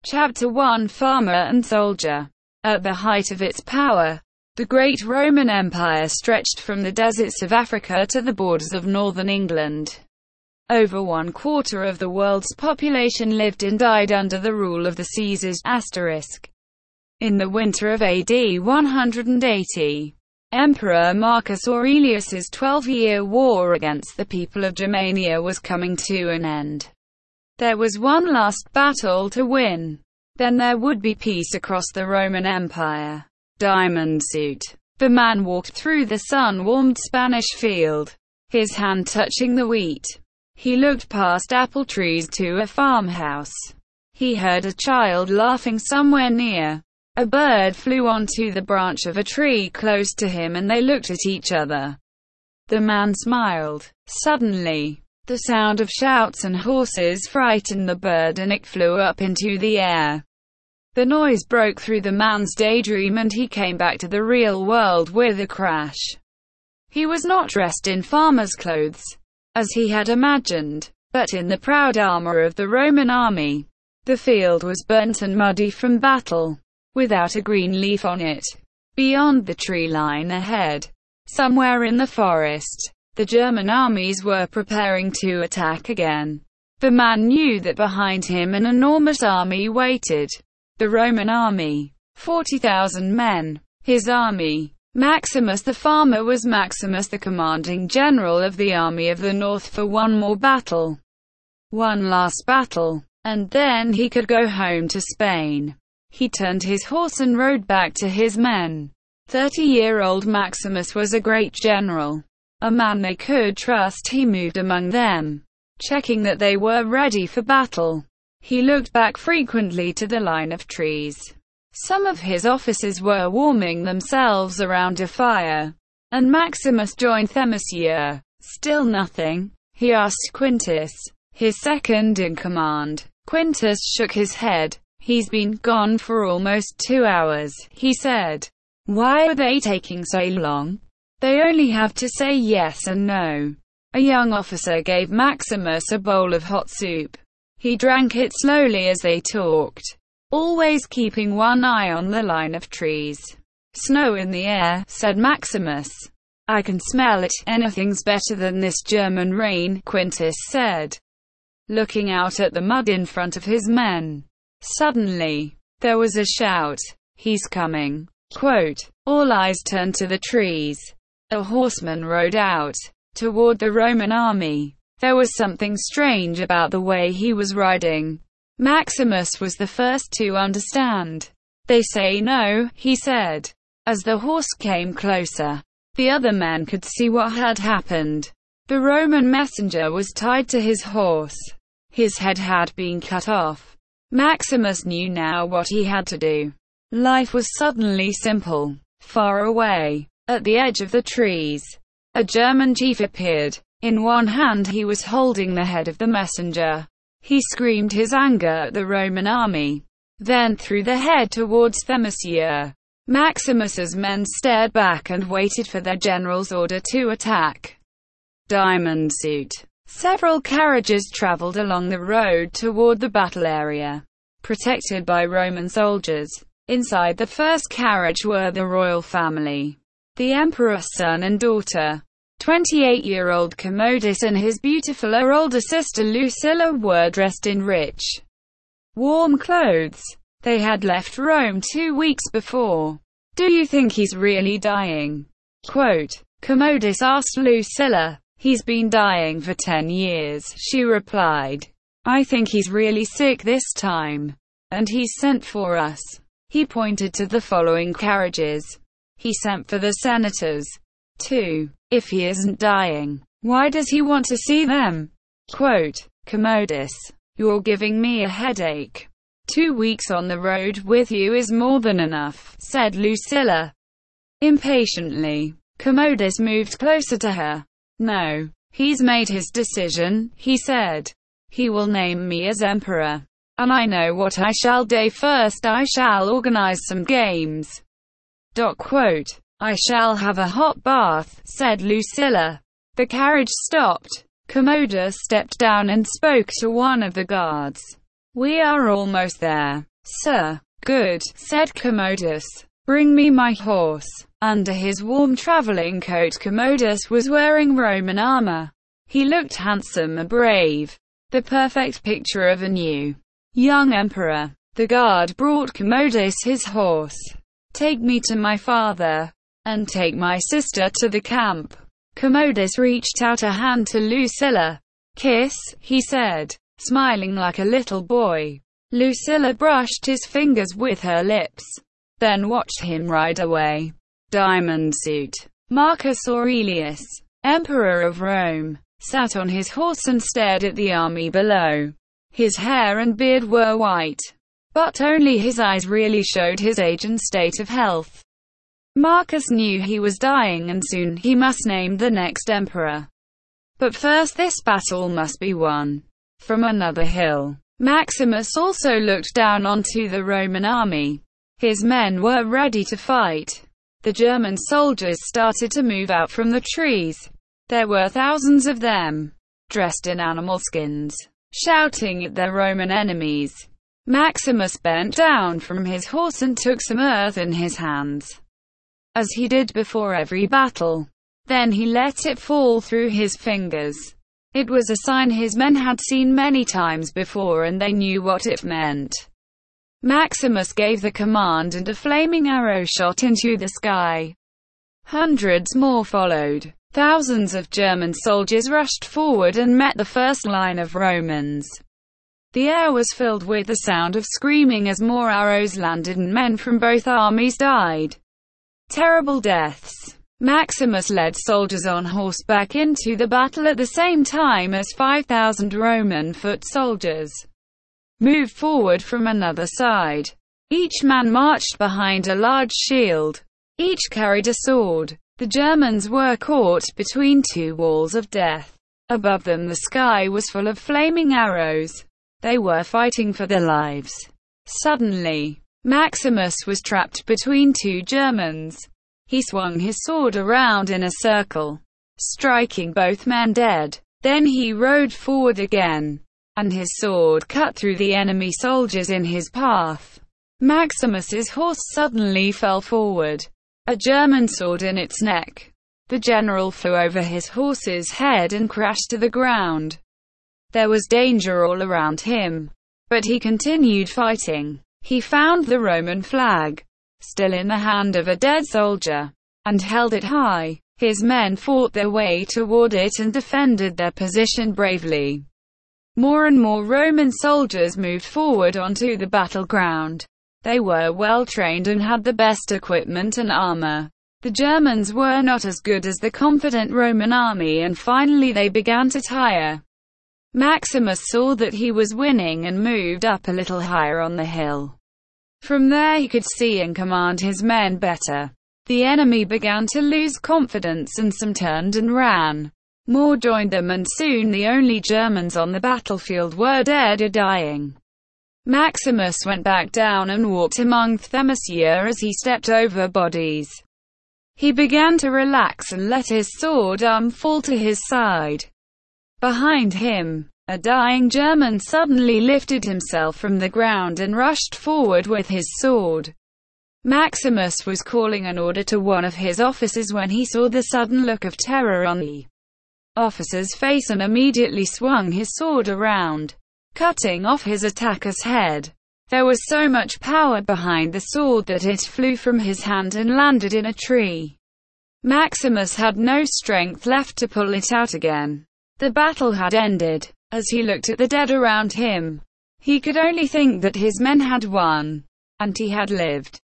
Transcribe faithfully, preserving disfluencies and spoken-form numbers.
Chapter one. Farmer and Soldier. At the height of its power, the great Roman Empire stretched from the deserts of Africa to the borders of northern England. Over one quarter of the world's population lived and died under the rule of the Caesars*. In the winter of A D one hundred eighty, Emperor Marcus Aurelius's twelve-year war against the people of Germania was coming to an end. There was one last battle to win. Then there would be peace across the Roman Empire. Diamond suit. The man walked through the sun-warmed Spanish field, his hand touching the wheat. He looked past apple trees to a farmhouse. He heard a child laughing somewhere near. A bird flew onto the branch of a tree close to him and they looked at each other. The man smiled. Suddenly, the sound of shouts and horses frightened the bird and it flew up into the air. The noise broke through the man's daydream and he came back to the real world with a crash. He was not dressed in farmer's clothes, as he had imagined, but in the proud armor of the Roman army. The field was burnt and muddy from battle, without a green leaf on it. Beyond the tree line ahead, somewhere in the forest, the German armies were preparing to attack again. The man knew that behind him an enormous army waited. The Roman army. forty thousand men. His army. Maximus the farmer was Maximus the commanding general of the army of the north for one more battle. One last battle. And then he could go home to Spain. He turned his horse and rode back to his men. Thirty-year-old Maximus was a great general. A man they could trust. He moved among them, checking that they were ready for battle. He looked back frequently to the line of trees. Some of his officers were warming themselves around a fire, and Maximus joined them. "Monsieur, still nothing?" he asked Quintus, his second in command. Quintus shook his head. "He's been gone for almost two hours," he said. "Why are they taking so long? They only have to say yes and no." A young officer gave Maximus a bowl of hot soup. He drank it slowly as they talked, always keeping one eye on the line of trees. "Snow in the air," said Maximus. "I can smell it." "Anything's better than this German rain," Quintus said, looking out at the mud in front of his men. Suddenly, there was a shout. "He's coming!" Quote. All eyes turned to the trees. A horseman rode out toward the Roman army. There was something strange about the way he was riding. Maximus was the first to understand. "They say no," he said. As the horse came closer, the other men could see what had happened. The Roman messenger was tied to his horse. His head had been cut off. Maximus knew now what he had to do. Life was suddenly simple. Far away, at the edge of the trees, a German chief appeared. In one hand he was holding the head of the messenger. He screamed his anger at the Roman army, then threw the head towards them. "Monsieur." Maximus's men stared back and waited for their general's order to attack. Diamond suit. Several carriages traveled along the road toward the battle area, protected by Roman soldiers. Inside the first carriage were the royal family. The emperor's son and daughter, twenty-eight-year-old Commodus and his beautiful older sister Lucilla, were dressed in rich, warm clothes. They had left Rome two weeks before. "Do you think he's really dying?" Quote. Commodus asked Lucilla. "He's been dying for ten years, she replied. "I think he's really sick this time, and he's sent for us." He pointed to the following carriages. He sent for the senators, too. "If he isn't dying, why does he want to see them?" Quote. Commodus. "You're giving me a headache. Two weeks on the road with you is more than enough," said Lucilla impatiently. Commodus moved closer to her. "No, he's made his decision," he said. "He will name me as emperor. And I know what I shall do. First I shall organize some games." Quote. "I shall have a hot bath," said Lucilla. The carriage stopped. Commodus stepped down and spoke to one of the guards. "We are almost there," "Sir." "Good," said Commodus. "Bring me my horse." Under his warm traveling coat, Commodus was wearing Roman armor. He looked handsome and brave, the perfect picture of a new, young emperor. The guard brought Commodus his horse. "Take me to my father, and take my sister to the camp." Commodus reached out a hand to Lucilla. "Kiss," he said, smiling like a little boy. Lucilla brushed his fingers with her lips, then watched him ride away. Diamond suit. Marcus Aurelius, Emperor of Rome, sat on his horse and stared at the army below. His hair and beard were white, but only his eyes really showed his age and state of health. Marcus knew he was dying and soon he must name the next emperor. But first this battle must be won. From another hill, Maximus also looked down onto the Roman army. His men were ready to fight. The German soldiers started to move out from the trees. There were thousands of them, dressed in animal skins, shouting at their Roman enemies. Maximus bent down from his horse and took some earth in his hands, as he did before every battle. Then he let it fall through his fingers. It was a sign his men had seen many times before and they knew what it meant. Maximus gave the command and a flaming arrow shot into the sky. Hundreds more followed. Thousands of German soldiers rushed forward and met the first line of Romans. The air was filled with the sound of screaming as more arrows landed and men from both armies died. Terrible deaths. Maximus led soldiers on horseback into the battle at the same time as five thousand Roman foot soldiers moved forward from another side. Each man marched behind a large shield. Each carried a sword. The Germans were caught between two walls of death. Above them the sky was full of flaming arrows. They were fighting for their lives. Suddenly, Maximus was trapped between two Germans. He swung his sword around in a circle, striking both men dead. Then he rode forward again, and his sword cut through the enemy soldiers in his path. Maximus's horse suddenly fell forward, a German sword in its neck. The general flew over his horse's head and crashed to the ground. There was danger all around him, but he continued fighting. He found the Roman flag, still in the hand of a dead soldier, and held it high. His men fought their way toward it and defended their position bravely. More and more Roman soldiers moved forward onto the battleground. They were well trained and had the best equipment and armor. The Germans were not as good as the confident Roman army, and finally they began to tire. Maximus saw that he was winning and moved up a little higher on the hill. From there he could see and command his men better. The enemy began to lose confidence and some turned and ran. More joined them and soon the only Germans on the battlefield were dead or dying. Maximus went back down and walked among them as he stepped over bodies. He began to relax and let his sword arm fall to his side. Behind him, a dying German suddenly lifted himself from the ground and rushed forward with his sword. Maximus was calling an order to one of his officers when he saw the sudden look of terror on the officer's face and immediately swung his sword around, cutting off his attacker's head. There was so much power behind the sword that it flew from his hand and landed in a tree. Maximus had no strength left to pull it out again. The battle had ended. As he looked at the dead around him, he could only think that his men had won, and he had lived.